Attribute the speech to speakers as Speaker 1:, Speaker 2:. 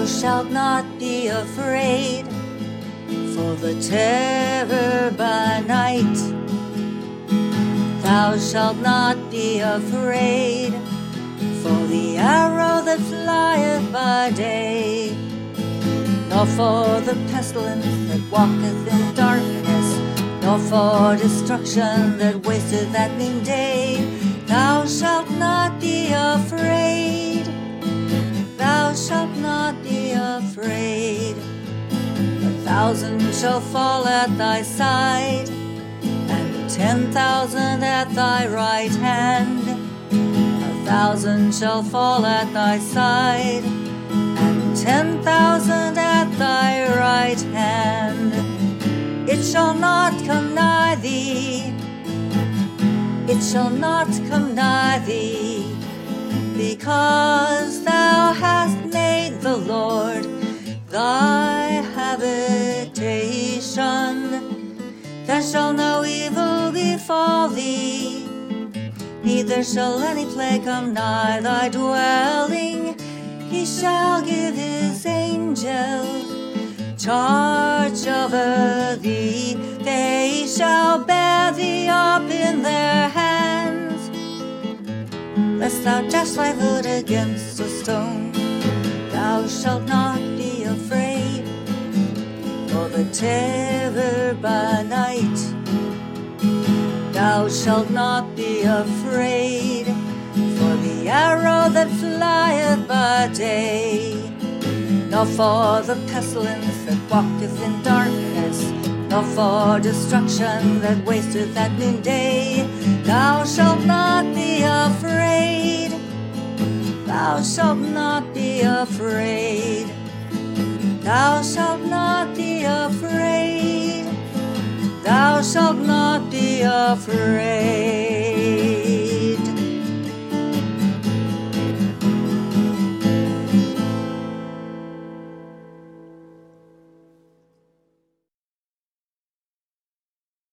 Speaker 1: Thou shalt not be afraid for the terror by night. Thou shalt not be afraid for the arrow that flieth by day, nor for the pestilence that walketh in darkness, nor for destruction that wasteth at noonday. Thou shalt not be afraid. Thou shalt not be afraid. 1,000 shall fall at thy side, and 10,000 at thy right hand. 1,000 shall fall at thy side, and 10,000 at thy right hand. It shall not come nigh thee. It shall not come nigh thee, because thou hast made the Lord thy habitation. There shall no evil befall thee, neither shall any plague come nigh thy dwelling. He shall give his angels charge over thee. They shall bear thee up in their hands, lest thou dash thy foot against a stone. Thou shalt not be afraid for the terror by night. Thou shalt not be afraid for the arrow that flieth by day, nor for the pestilence that walketh in darkness, nor for destruction that wasteth at noonday. Thou shalt not be afraid. Thou shalt not be afraid. Thou shalt not be afraid. Thou shalt not be afraid.